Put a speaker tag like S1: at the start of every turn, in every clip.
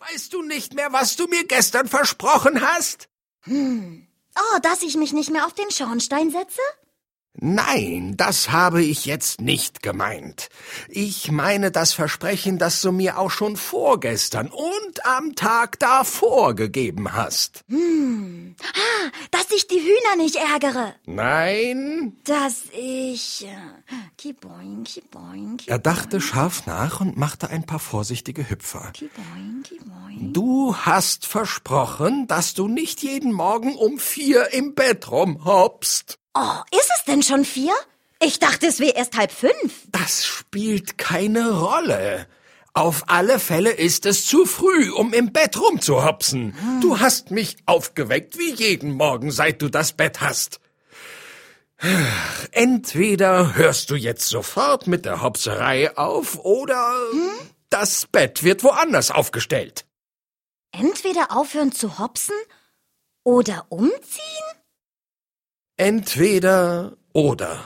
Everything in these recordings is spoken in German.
S1: Weißt du nicht mehr, was du mir gestern versprochen hast?
S2: Oh, dass ich mich nicht mehr auf den Schornstein setze?
S1: Nein, das habe ich jetzt nicht gemeint. Ich meine das Versprechen, das du mir auch schon vorgestern und am Tag davor gegeben hast.
S2: Dass ich die Hühner nicht ärgere.
S1: Nein?
S2: Dass ich... Kiboing, kiboing, kiboing.
S1: Er dachte scharf nach und machte ein paar vorsichtige Hüpfer.
S2: Kiboing, kiboing.
S1: Du hast versprochen, dass du nicht jeden Morgen um 4 im Bett rumhoppst.
S2: Oh, ist es denn schon 4? Ich dachte, es wäre erst 4:30.
S1: Das spielt keine Rolle. Auf alle Fälle ist es zu früh, um im Bett rumzuhopsen. Du hast mich aufgeweckt wie jeden Morgen, seit du das Bett hast. Entweder hörst du jetzt sofort mit der Hopserei auf, oder das Bett wird woanders aufgestellt.
S2: Entweder aufhören zu hopsen oder umziehen?
S1: Entweder oder.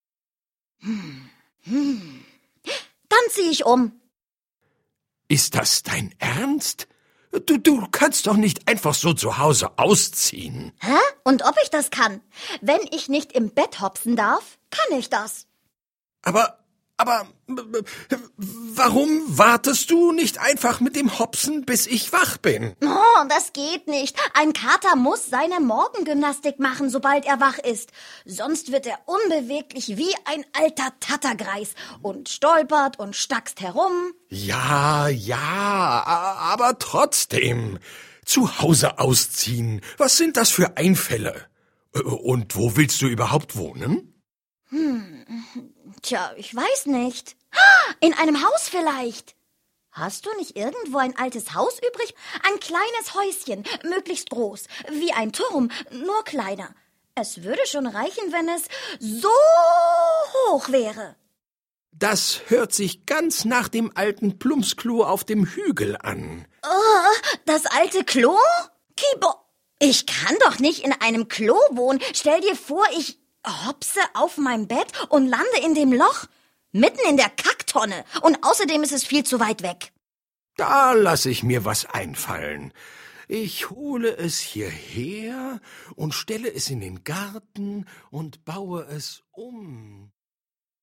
S2: Dann ziehe ich um.
S1: Ist das dein Ernst? Du kannst doch nicht einfach so zu Hause ausziehen.
S2: Hä? Und ob ich das kann? Wenn ich nicht im Bett hopsen darf, kann ich das.
S1: Aber warum wartest du nicht einfach mit dem Hopsen, bis ich wach bin?
S2: Oh, das geht nicht. Ein Kater muss seine Morgengymnastik machen, sobald er wach ist. Sonst wird er unbeweglich wie ein alter Tattergreis und stolpert und stackst herum.
S1: Ja, aber trotzdem. Zu Hause ausziehen. Was sind das für Einfälle? Und wo willst du überhaupt wohnen?
S2: Tja, ich weiß nicht. In einem Haus vielleicht. Hast du nicht irgendwo ein altes Haus übrig? Ein kleines Häuschen, möglichst groß, wie ein Turm, nur kleiner. Es würde schon reichen, wenn es so hoch wäre.
S1: Das hört sich ganz nach dem alten Plumpsklo auf dem Hügel an.
S2: Oh, das alte Klo? Kibo, ich kann doch nicht in einem Klo wohnen. Stell dir vor, ich hopse auf meinem Bett und lande in dem Loch, mitten in der Kacktonne. Und außerdem ist es viel zu weit weg.
S1: Da lasse ich mir was einfallen. Ich hole es hierher und stelle es in den Garten und baue es um.